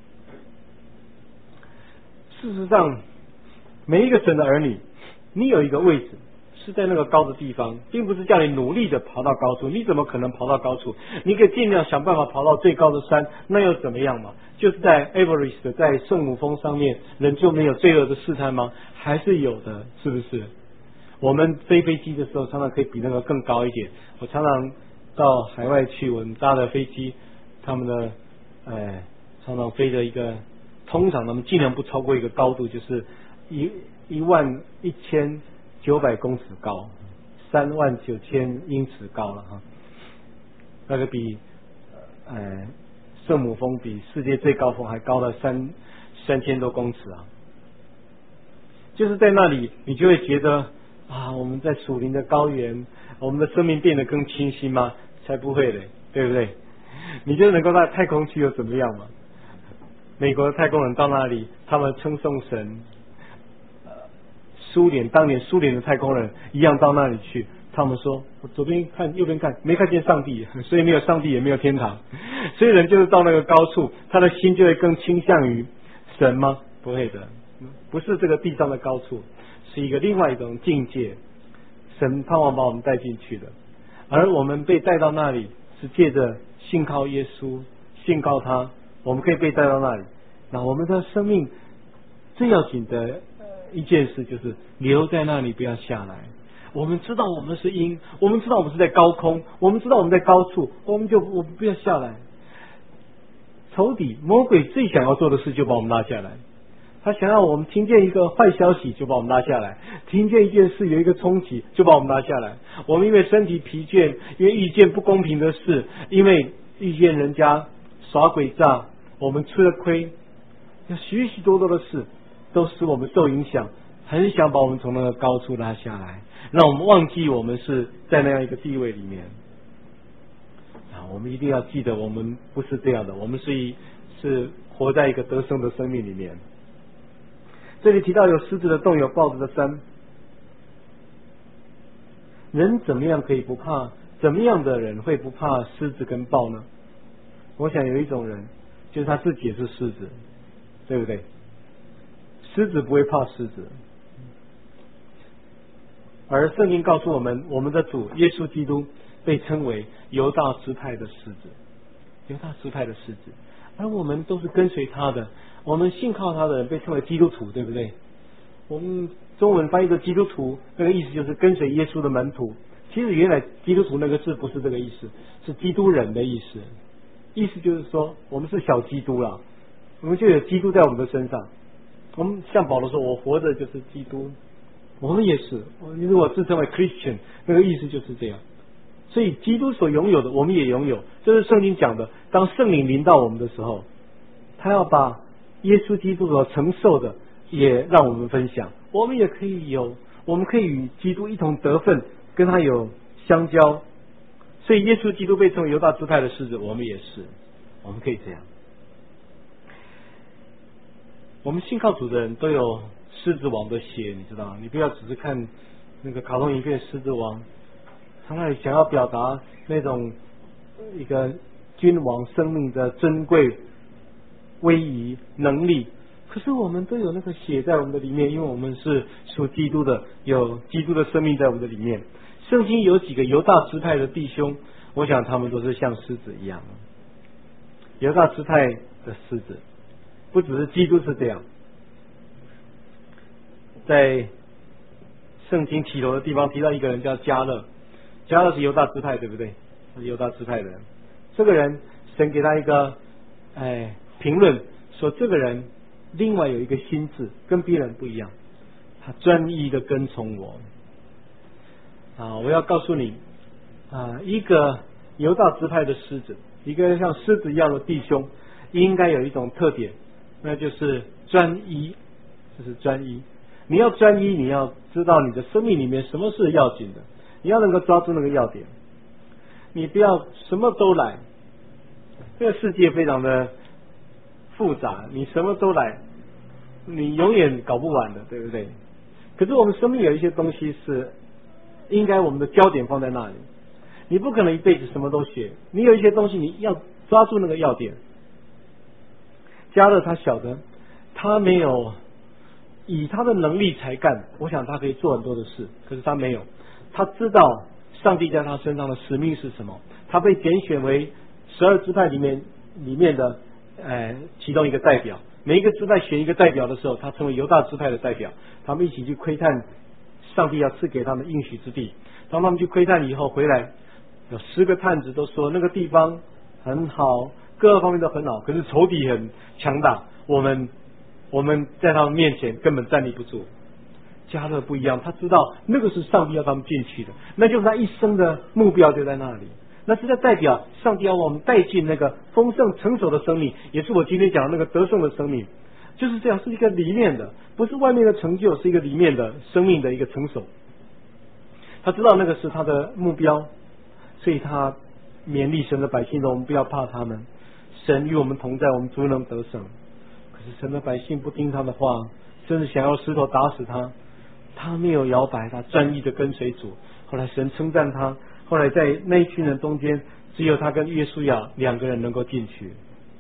事实上，每一个神的儿女，你有一个位置是在那个高的地方，并不是叫你努力的跑到高处。你怎么可能跑到高处？你可以尽量想办法跑到最高的山，那又怎么样嘛？就是在 Everest， 在圣母峰上面，人就没有罪恶的试探吗？还是有的，是不是？我们飞飞机的时候，常常可以比那个更高一点。我常常到海外去，我们搭的飞机，他们的常常飞的一个，通常他们尽量不超过一个高度，就是11900公尺高，39000英尺高了哈。那个比圣母峰比世界最高峰还高了3000多公尺啊。就是在那里，你就会觉得我们在属灵的高原，我们的生命变得更清晰吗？才不会嘞，对不对？你就能够在太空去又怎么样嘛？美国的太空人到那里，他们称颂神。当年苏联的太空人一样到那里去，他们说我左边看右边看没看见上帝，所以没有上帝也没有天堂。所以人就是到那个高处，他的心就会更倾向于神吗？不会的，不是这个地上的高处，是一个另外一种境界，神盼望把我们带进去的。而我们被带到那里是借着信靠耶稣， 信靠他，我们可以被带到那里。那我们的生命最要紧的一件事就是留在那里，不要下来。我们知道我们是鹰，我们知道我们是在高空，我们知道我们在高处，我们不要下来。仇敌魔鬼最想要做的事就把我们拉下来，他想要我们听见一个坏消息就把我们拉下来，听见一件事有一个冲击就把我们拉下来。我们因为身体疲倦，因为遇见不公平的事，因为遇见人家耍诡诈，我们吃了亏，有许许多多的事都使我们受影响，很想把我们从那个高处拉下来，让我们忘记我们是在那样一个地位里面。我们一定要记得，我们不是这样的，我们是活在一个得胜的生命里面。这里提到有狮子的洞，有豹子的山。人怎么样可以不怕？怎么样的人会不怕狮子跟豹呢？我想有一种人，就是他自己也是狮子，对不对？狮子不会怕狮子，而圣经告诉我们，我们的主耶稣基督被称为犹大支派的狮子，犹大支派的狮子，而我们都是跟随他的，我们信靠他的人被称为基督徒，对不对？我们中文翻译的基督徒，那个意思就是跟随耶稣的门徒。其实原来基督徒那个字不是这个意思，是基督人的意思。意思就是说，我们是小基督啦，我们就有基督在我们的身上。我们像保罗说，我活着就是基督，我们也是。你如果自称为 Christian， 那个意思就是这样。所以基督所拥有的，我们也拥有。这是圣经讲的，当圣灵临到我们的时候，他要把耶稣基督所承受的也让我们分享，我们也可以有，我们可以与基督一同得分，跟他有相交。所以耶稣基督被称为犹大支派的狮子，我们也是，我们可以这样。我们信靠主的人都有狮子王的血，你知道吗？你不要只是看那个卡通影片狮子王，他那里想要表达那种一个君王生命的珍贵、威仪、能力，可是我们都有那个血在我们的里面，因为我们是属基督的，有基督的生命在我们的里面。圣经有几个犹大支派的弟兄，我想他们都是像狮子一样，犹大支派的狮子，不只是基督是这样。在圣经起头的地方提到一个人叫迦勒，迦勒是犹大支派，对不对？他是犹大支派的人。这个人神给他一个评论，说这个人另外有一个心智，跟别人不一样，他专一的跟从我。我要告诉你，一个犹大支派的狮子，一个像狮子一样的弟兄，应该有一种特点，那就是专一，就是专一。你要专一，你要知道你的生命里面什么是要紧的，你要能够抓住那个要点，你不要什么都来。这个世界非常的复杂，你什么都来，你永远搞不完的，对不对？可是我们生命有一些东西是应该我们的焦点放在那里，你不可能一辈子什么都学，你有一些东西你要抓住那个要点。迦勒他晓得他没有以他的能力才干，我想他可以做很多的事，可是他没有。他知道上帝在他身上的使命是什么，他被拣选为12支派里面的其中一个代表。每一个支派选一个代表的时候，他成为犹大支派的代表，他们一起去窥探上帝要赐给他们应许之地。当他们去窥探以后回来，有10个探子都说那个地方很好，各个方面都很好，可是仇敌很强大，我们在他们面前根本站立不住。迦勒不一样，他知道那个是上帝要他们进去的，那就是他一生的目标就在那里，那是在代表上帝要我们带进那个丰盛成熟的生命，也是我今天讲的那个得胜的生命。就是这样，是一个里面的，不是外面的成就，是一个里面的生命的一个成熟。他知道那个是他的目标，所以他勉励神的百姓说，我们不要怕他们，神与我们同在，我们足能得胜。可是神的百姓不听他的话，甚至想要石头打死他，他没有摇摆，他专一的跟随主。后来神称赞他，后来在那一群人中间，只有他跟约书亚2个人能够进去。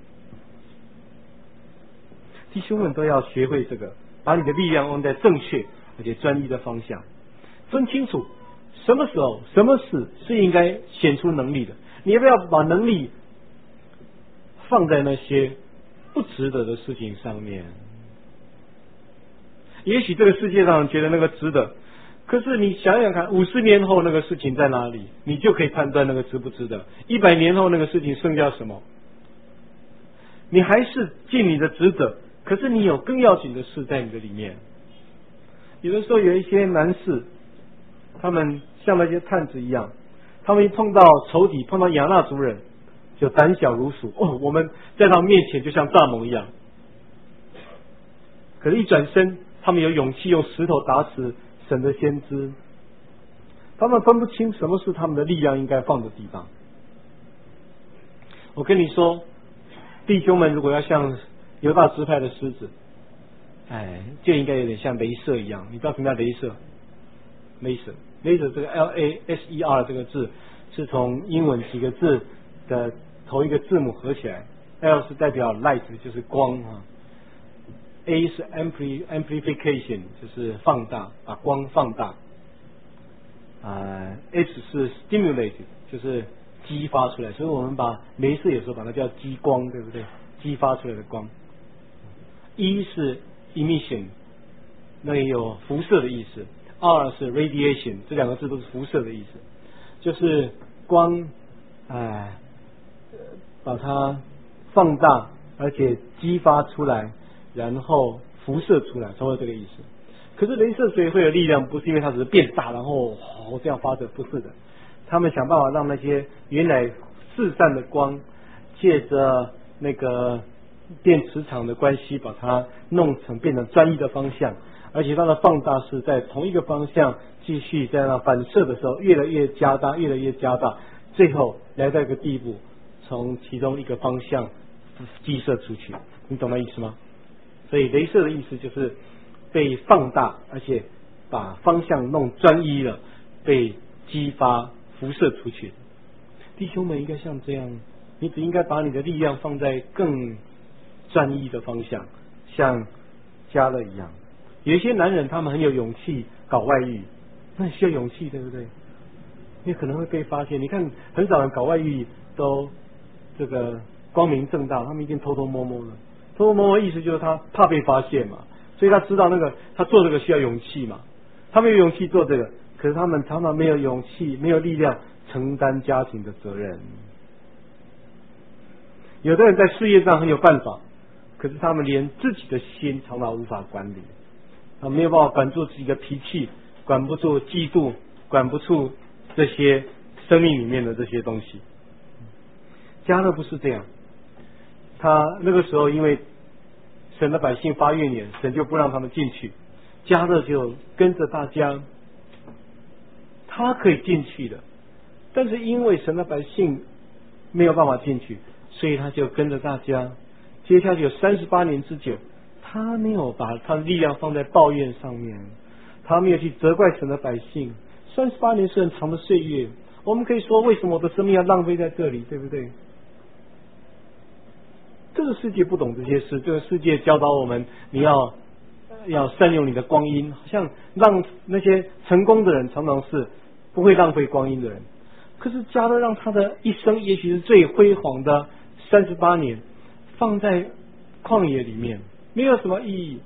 弟兄们都要学会这个，把你的力量用在正确而且专一的方向，分清楚什么时候什么事是应该显出能力的。你要不要把能力放在那些不值得的事情上面。也许这个世界上觉得那个值得，可是你想想看，50年后那个事情在哪里，你就可以判断那个值不值得。100年后那个事情剩下什么？你还是尽你的职责，可是你有更要紧的事在你的里面。有的时候有一些男士，他们像那些探子一样，他们一碰到仇敌，碰到亚纳族人，就胆小如鼠。我们在他面前就像蚱蜢一样。可是一转身，他们有勇气用石头打死神的先知。他们分不清什么是他们的力量应该放的地方。我跟你说，弟兄们如果要像犹大支派的狮子，就应该有点像镭射一样。你知道什么叫镭射？laser 这个 LASER 这个字是从英文几个字的头一个字母合起来。L 是代表 light， 就是光啊。A 是 amplification， 就是放大，把光放大。S 是 stimulate， 就是激发出来。所以我们把镭射有时候把它叫激光，对不对？激发出来的光。E 是 emission， 那也有辐射的意思。R 是 radiation， 这两个字都是辐射的意思，就是光，把它放大，而且激发出来，然后辐射出来，才会这个意思。可是镭射水会有力量，不是因为它只是变大，然后这样发射，不是的。他们想办法让那些原来四散的光，借着那个电磁场的关系，把它弄成变成专一的方向。而且它的放大是在同一个方向继续在那反射的时候越来越加大，越来越加大，最后来到一个地步，从其中一个方向激射出去。你懂那意思吗？所以镭射的意思就是被放大，而且把方向弄专一了，被激发辐射出去。弟兄们应该像这样，你只应该把你的力量放在更专一的方向，像加勒一样。有一些男人他们很有勇气搞外遇，那需要勇气，对不对？你可能会被发现。你看很少人搞外遇都这个光明正大，他们一定偷偷摸摸的。偷偷摸摸意思就是他怕被发现嘛，所以他知道那个他做这个需要勇气嘛。他没有勇气做这个，可是他们常常没有勇气，没有力量承担家庭的责任。有的人在事业上很有办法，可是他们连自己的心常常无法管理。没有办法管住自己的脾气，管不住嫉妒，管不住这些生命里面的这些东西。迦勒不是这样，他那个时候因为神的百姓发怨言，神就不让他们进去，迦勒就跟着大家，他可以进去的，但是因为神的百姓没有办法进去，所以他就跟着大家，接下去有38年之久。他没有把他的力量放在抱怨上面，他没有去责怪神的百姓。38年是很长的岁月，我们可以说为什么我的生命要浪费在这里，对不对？这个世界不懂这些事，这个世界教导我们你要善用你的光阴，好像让那些成功的人常常是不会浪费光阴的人。可是迦勒让他的一生也许是最辉煌的38年放在旷野里面，没有什么意义，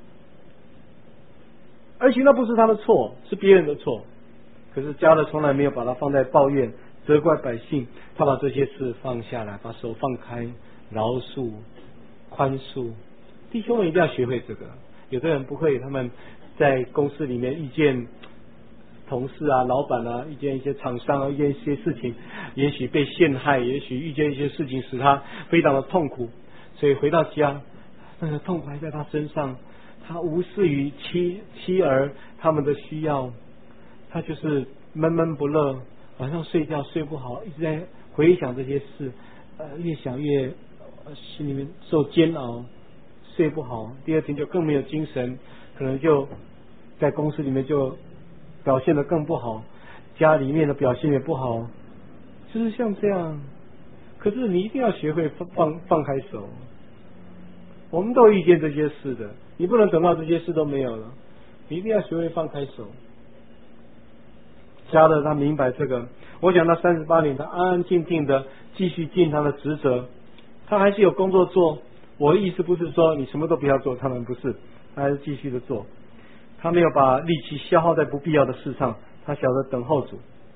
而且那不是他的错，是别人的错。可是迦勒从来没有把它放在抱怨、责怪百姓，他把这些事放下来，把手放开，饶恕、宽恕。弟兄们一定要学会这个。有的人不会，他们在公司里面遇见同事啊、老板啊，遇见一些厂商啊，遇见一些事情，也许被陷害，也许遇见一些事情使他非常的痛苦，所以回到家，那个痛苦还在他身上，他无视于妻儿他们的需要，他就是闷闷不乐，晚上睡觉睡不好，一直在回想这些事，越想越心里面受煎熬，睡不好，第二天就更没有精神，可能就在公司里面就表现得更不好，家里面的表现也不好，就是像这样。可是你一定要学会放开手。我们都遇见这些事的，你不能等到这些事都没有了，你一定要学会放开手。迦勒他明白这个，我想他38年他安安静静的继续尽他的职责， 他还是有工作做。我的意思不是说你什么都不要做，他们不是，他还是继续的做。他没有把力气消耗在不必要的事上，他晓得等候主。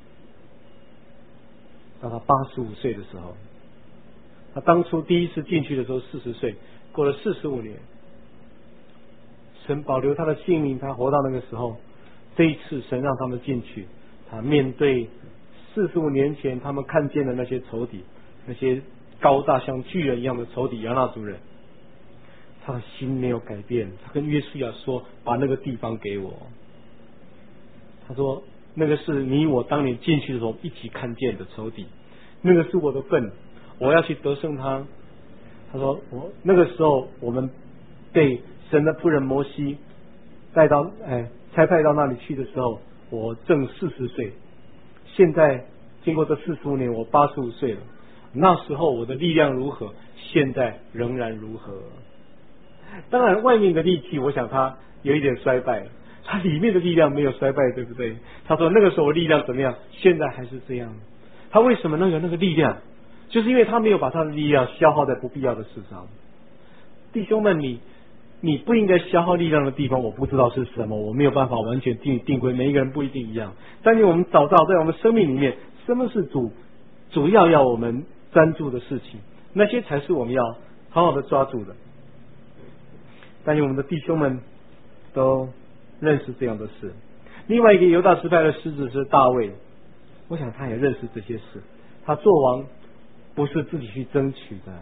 到他85岁的时候，他当初第一次进去的时候40岁，过了45年，神保留他的性命，他活到那个时候。这一次神让他们进去，他面对45年前他们看见的那些仇敌，那些高大像巨人一样的仇敌亚衲族人，他的心没有改变。他跟约书亚说：“把那个地方给我。”他说：“那个是你我当年进去的时候一起看见的仇敌，那个是我的份，我要去得胜他。”他说：“那个时候我们被神的仆人摩西带到差派到那里去的时候，我正40岁。现在经过这45年，我85岁了。那时候我的力量如何，现在仍然如何。”当然，外面的力气，我想他有一点衰败了，他里面的力量没有衰败，对不对？他说那个时候力量怎么样，现在还是这样。他为什么能有那个力量？就是因为他没有把他的力量消耗在不必要的事上。弟兄们，你不应该消耗力量的地方，我不知道是什么，我没有办法完全定规，每一个人不一定一样。但是我们找到在我们生命里面，什么是主要我们专注的事情，那些才是我们要好好的抓住的。但是我们的弟兄们都认识这样的事。另外一个犹大支派的狮子是大卫，我想他也认识这些事。他做王不是自己去争取的，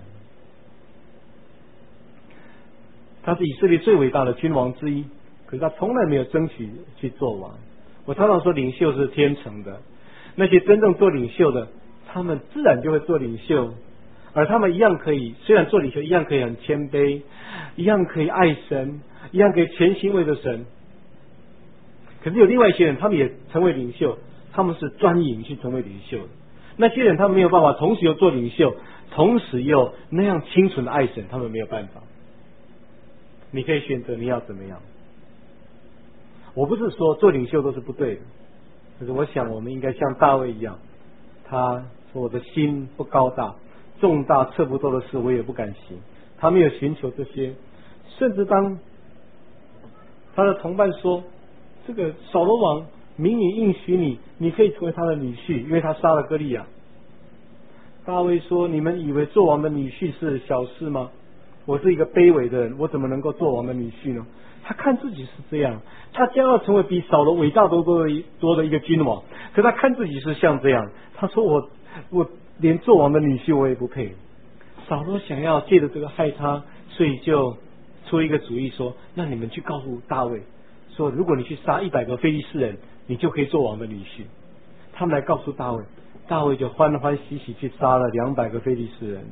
他是以色列最伟大的君王之一，可是他从来没有争取去做王。我常常说领袖是天成的，那些真正做领袖的，他们自然就会做领袖，而他们一样可以，虽然做领袖一样可以很谦卑，一样可以爱神，一样可以全心为着神。可是有另外一些人，他们也成为领袖，他们是专营去成为领袖的。那些人他们没有办法同时又做领袖，同时又那样清纯的爱神，他们没有办法。你可以选择你要怎么样。我不是说做领袖都是不对的，可是我想我们应该像大卫一样，他说我的心不高大，重大测不透的事我也不敢行。他没有寻求这些，甚至当他的同伴说这个扫罗王明明应许你可以成为他的女婿，因为他杀了歌利亚。大卫说：“你们以为做王的女婿是小事吗？我是一个卑微的人，我怎么能够做王的女婿呢？”他看自己是这样，他将要成为比扫罗伟大多的一个君王，可他看自己是像这样。他说我连做王的女婿我也不配。扫罗想要借着这个害他，所以就出一个主意说：那你们去告诉大卫说，如果你去杀100个非利士人，你就可以做王的女婿。他们来告诉大卫，大卫就欢欢喜喜去杀了200个非利士人。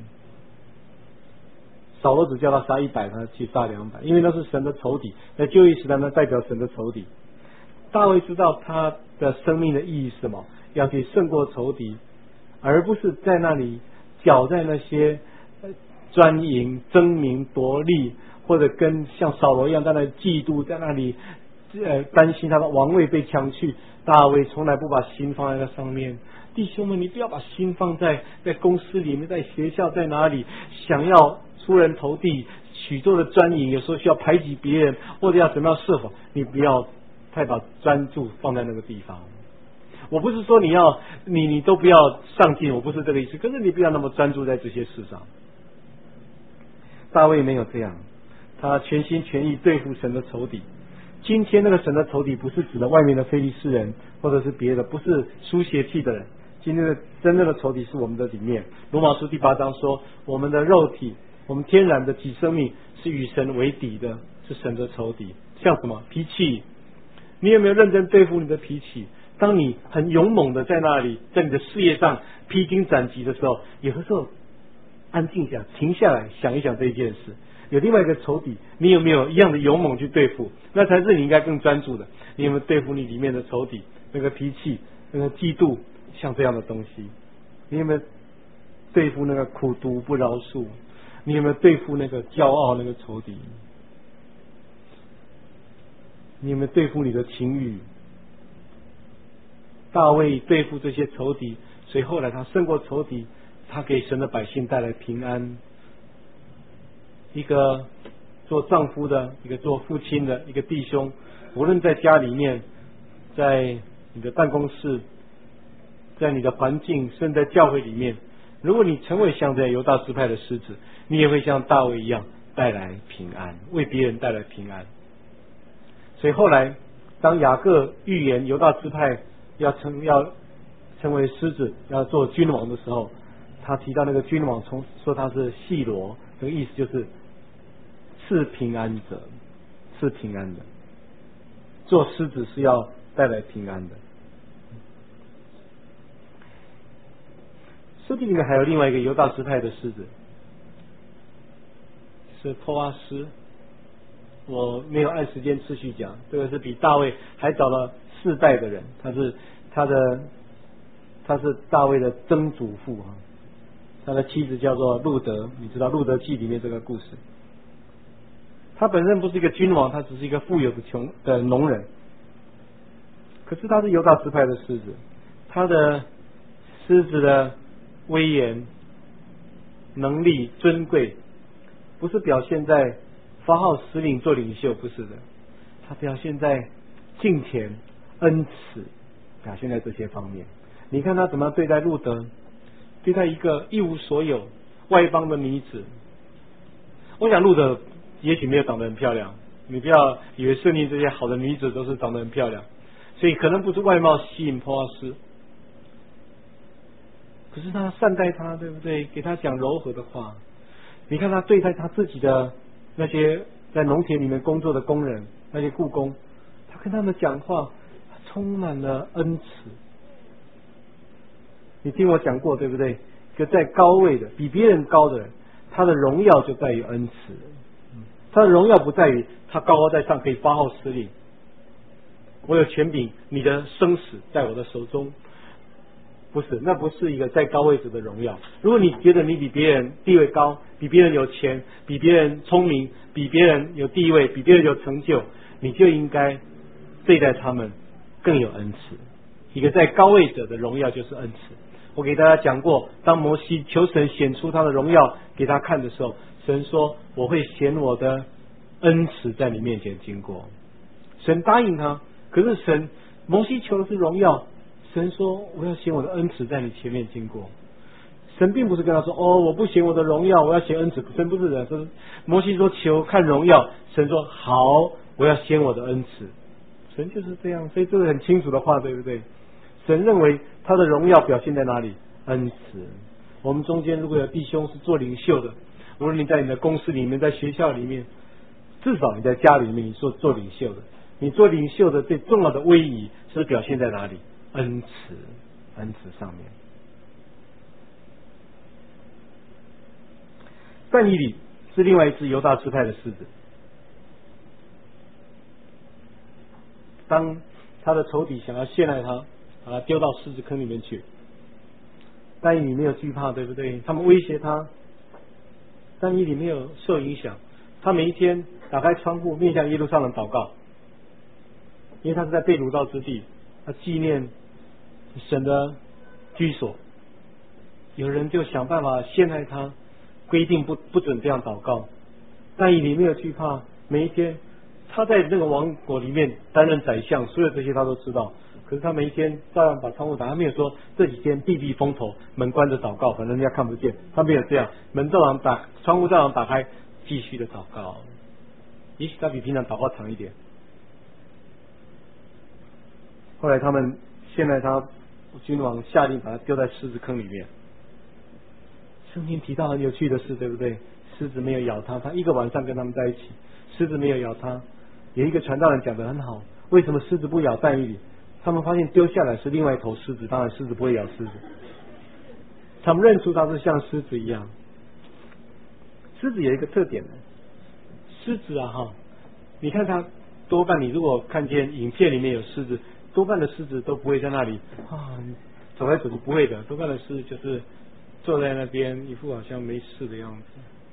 扫罗只叫他杀100，他去杀200，因为那是神的仇敌，在旧约时代呢代表神的仇敌。大卫知道他的生命的意义是什么，要去胜过仇敌，而不是在那里搅在那些专营争名夺利，或者跟像扫罗一样在那里嫉妒，在那里担心他的王位被抢去。大卫从来不把心放在那上面。弟兄们，你不要把心放在公司里面，在学校，在哪里想要出人头地，许多的专营，有时候需要排挤别人，或者要怎么样设法，你不要太把专注放在那个地方。我不是说你都不要上进，我不是这个意思，可是你不要那么专注在这些事上。大卫没有这样，他全心全意对付神的仇敌。今天那个神的仇敌不是指的外面的非利士人，或者是别的，不是输血气的人。今天的真正的仇敌是我们的里面。罗马书第8章说，我们的肉体，我们天然的己生命是与神为敌的，是神的仇敌。像什么脾气？你有没有认真对付你的脾气？当你很勇猛的在那里，在你的事业上披荆斩棘的时候，有的时候安静下，停下来想一想这件事。有另外一个仇敌，你有没有一样的勇猛去对付？那才是你应该更专注的。你有没有对付你里面的仇敌？那个脾气，那个嫉妒，像这样的东西。你有没有对付那个苦毒不饶恕？你有没有对付那个骄傲那个仇敌？你有没有对付你的情欲？大卫对付这些仇敌，所以后来他胜过仇敌，他给神的百姓带来平安。 一个做丈夫的，一个做父亲的，一个弟兄，无论在家里面，在你的办公室，在你的环境，甚至在教会里面，如果你成为像这犹大支派的狮子，你也会像大卫一样带来平安，为别人带来平安。所以后来当雅各预言犹大支派要成为狮子，要做君王的时候，他提到那个君王说他是细罗，这个意思就是赐平安者，赐平安的。做狮子是要带来平安的。圣经里面还有另外一个犹大支派的狮子，是托阿斯。我没有按时间次序讲，这个是比大卫还早了4代的人，他是大卫的曾祖父啊。他的妻子叫做路德，你知道路德记里面这个故事。他本身不是一个君王，他只是一个富有的农人，可是他是犹大支派的狮子。他的狮子的威严、能力、尊贵，不是表现在发号施令做领袖，不是的，他表现在敬虔、恩慈，表现在这些方面。你看他怎么对待路德，对待一个一无所有外邦的女子。我想路德也许没有长得很漂亮，你不要以为圣经这些好的女子都是长得很漂亮，所以可能不是外貌吸引波阿斯，可是他善待他，对不对？给他讲柔和的话。你看他对待他自己的那些在农田里面工作的工人，那些雇工，他跟他们讲话充满了恩慈。你听我讲过，对不对？一个在高位的，比别人高的人，他的荣耀就在于恩慈。他的荣耀不在于他高高在上可以发号施令，我有权柄，你的生死在我的手中。不是，那不是一个在高位置的荣耀。如果你觉得你比别人地位高，比别人有钱，比别人聪明，比别人有地位，比别人有成就，你就应该对待他们更有恩慈。一个在高位者的荣耀就是恩慈。我给大家讲过，当摩西求神显出他的荣耀给他看的时候，神说我会显我的恩慈在你面前经过。神答应他，可是摩西求的是荣耀，神说我要显我的恩慈在你前面经过。神并不是跟他说我不显我的荣耀，我要显恩慈。神不是的，摩西说求看荣耀，神说好，我要显我的恩慈。神就是这样，所以这是很清楚的话，对不对？神认为他的荣耀表现在哪里？恩慈。我们中间如果有弟兄是做领袖的，无论你在你的公司里面，在学校里面，至少你在家里面，你做领袖的，你做领袖的最重要的威仪是表现在哪里？恩慈，恩慈上面。但以理是另外一只犹大支派的狮子，当他的仇敌想要陷害他，把他丢到狮子坑里面去，但以理没有惧怕，对不对？他们威胁他，但以理没有受影响。他每一天打开窗户面向耶路撒冷祷告，因为他是在被掳到之地，他纪念神的居所。有人就想办法陷害他，规定不准这样祷告。但以理没有惧怕，每一天他在那个王国里面担任宰相，所有这些他都知道。可是他每一天照样把窗户打开，他没有说这几天避避风头，门关着祷告，反正人家看不见。他没有这样，窗户照样打开，继续的祷告。也许他比平常祷告长一点。后来他们现在他君王下令把他丢在狮子坑里面。圣经提到很有趣的事，对不对？狮子没有咬他，他一个晚上跟他们在一起，狮子没有咬他。有一个传道人讲得很好，为什么狮子不咬但以理？他们发现丢下来是另外一头狮子，当然狮子不会咬狮子。他们认出它是像狮子一样。狮子有一个特点，狮子你看它多半，你如果看见影片里面有狮子，多半的狮子都不会在那里走来走去，不会的，多半的狮子就是坐在那边，一副好像没事的样子。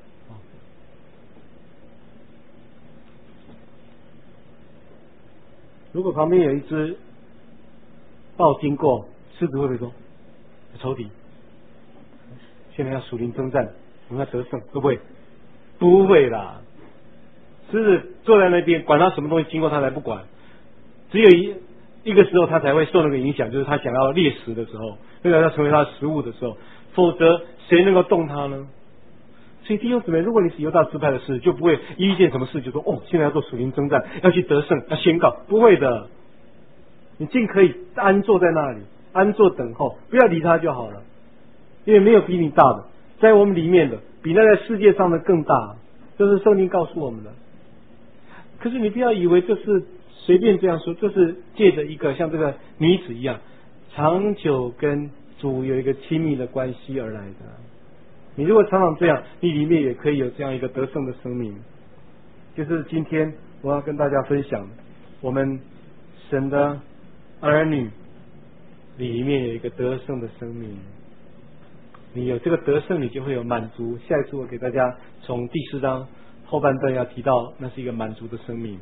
如果旁边有一只豹经过，狮子会不会说仇敌？现在要属灵征战，我们要得胜，会不会？ 不会啦，狮子坐在那边，管他什么东西经过他才不管，只有一个时候他才会受那个影响，就是他想要猎食的时候，那个要成为他的食物的时候，否则谁能够动他呢？所以弟兄姊妹，如果你是犹大支派的事，就不会一件什么事就说现在要做属灵征战，要去得胜，要宣告，不会的。你尽可以安坐在那里，安坐等候，不要理他就好了，因为没有比你大的，在我们里面的比那在世界上的更大，这是圣经告诉我们的。可是你不要以为这是随便这样说，这是借着一个像这个女子一样，长久跟主有一个亲密的关系而来的。你如果常常这样，你里面也可以有这样一个得胜的生命。就是今天我要跟大家分享，我们神的儿女里面有一个得胜的生命。你有这个得胜，你就会有满足。下一次我给大家从第4章后半段要提到，那是一个满足的生命。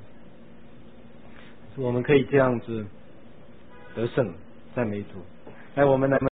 我们可以这样子得胜，赞美主。来，我们来。